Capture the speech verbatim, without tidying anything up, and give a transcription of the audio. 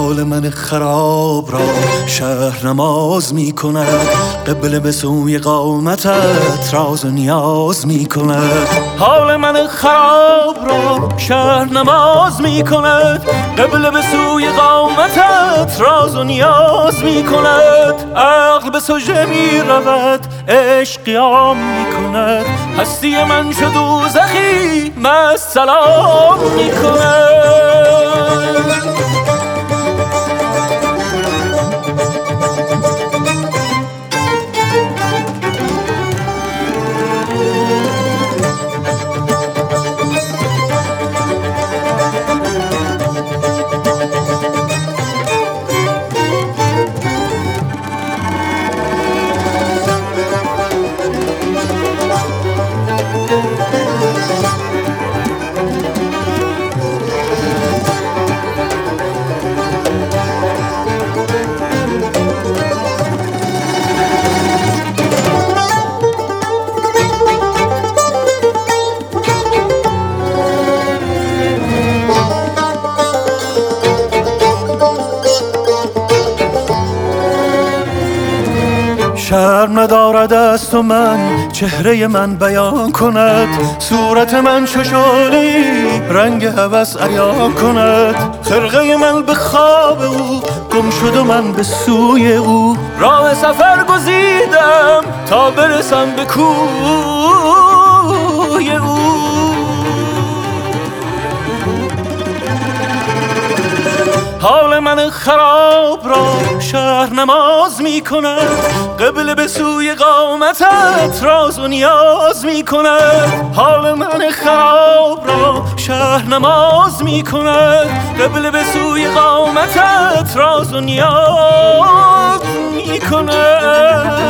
حال من خراب را شهر نماز می کند، قبله به سوی قامتت راز و نیاز می کند. حال من خراب را شهر نماز می کند، قبله به سوی قامتت راز و نیاز می کند. عقل به سجده می رود، عشق قیام می کند، هستی من شد دوزخی مست سلام می کند. شرم ندارد از تو من چهره من بیان کند، صورت من چو شعله‌ای رنگ هوس عیان کند. خرقه من به خواب او گم شد و من به سوی او، راه سفر گزیدم تا برسم به کوی او. حال من خراب را شهر نماز می کند، قبله به سوی قامتت راز و نیاز می کند. حال من خراب را شهر نماز می کند، قبله به سوی قامتت راز و نیاز می کند.